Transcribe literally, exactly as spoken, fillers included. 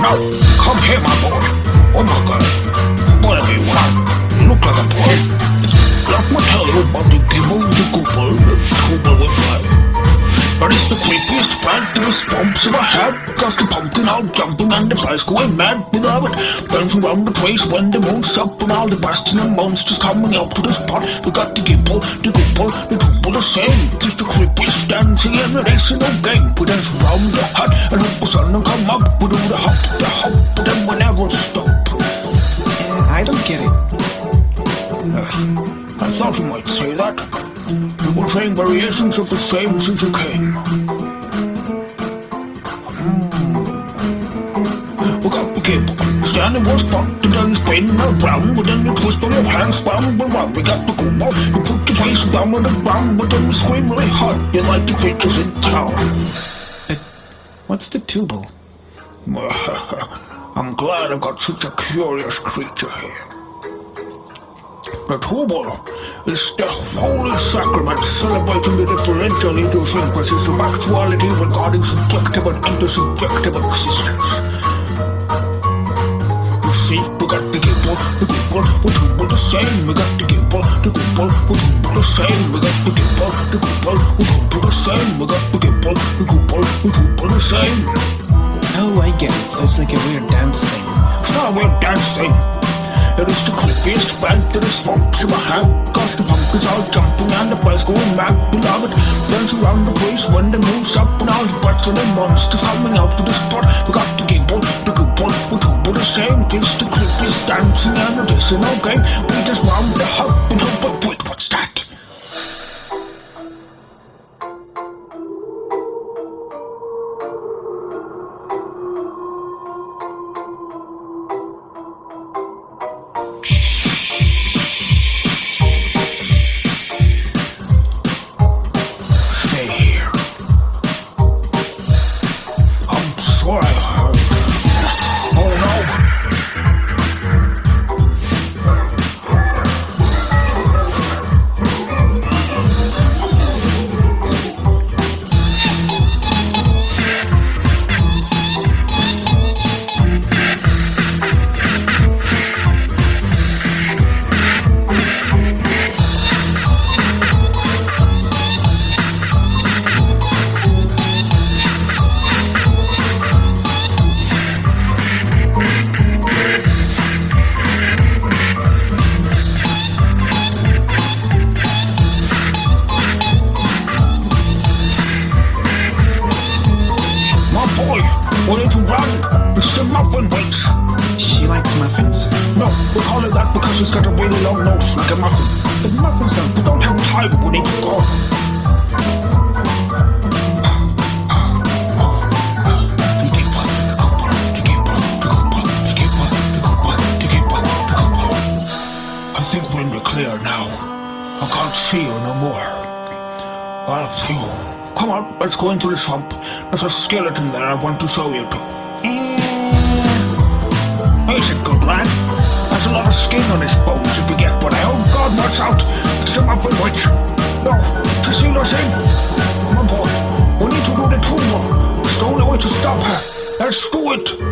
Now, come here, my boy. Oh my god. Whatever you want. You look like a boy. Let me tell you about the gibble, the gooble, the tubble with fire. But it's the creepiest fabulous bumps of a head. Cause the pumpkin out jumping and the flies going mad, beloved. Bouncing round the place when the moon's up and all the bastards and monsters coming out to the spot. We got the gibble, the gooble, the tubble the same. It's the creepiest dancing in the racing no game. We dance round the hut and hope the sun will come up. We do the hop, the hop, but then we never stop. I don't get it. Uh, I thought you might say that. You were saying variations of the same since you came. Mm. We got the gibble, standing one spot, and then spinning around, but then you twist on your hands, round and round. We got the gooble, you put your face down on the ground, but then you scream really hard, you like the creatures in town. But what's the tubal? I'm glad I've got such a curious creature here. The tubal is the holy sacrament celebrating the differential idiosyncrasies of actuality regarding subjective and intersubjective existence. You see, we got the gibble, the gooble, the tubal the same. We got the gibble, the gooble, the tubal the same. We got the gibble, the gooble, the tubal the same. We got the gibble, the gooble, the tubal the same. Oh, I get it. So it's like a weird dance thing. It's not a weird dance thing. It is the creepiest fad that is swamps in my hand. Cause the pumpkins are jumping and the flies going mad, beloved. Dance around the place when the moon's up and all the bats and the monsters coming out to the spot. We got the gibble, the gooble, the tubal the same. It's the creepiest dancing and it isn't no game. We just round the hop and hope, but wait, what's that? We need to run. It's the muffin waits. She likes muffins? No, we call it that because it's got a really long nose like a muffin. But muffins don't. We don't have time. We need to go. I think we're in the clear now. I can't see you no more. Well, phew. Come on, let's go into the swamp. There's a skeleton there I want to show you to. He's a good lad. There's a lot of skin on his bones if you get what I... Oh God, watch out! It's the muffin witch. No, Cecila's in. My boy, we need to do the tubal. There's the only way to stop her. Let's do it.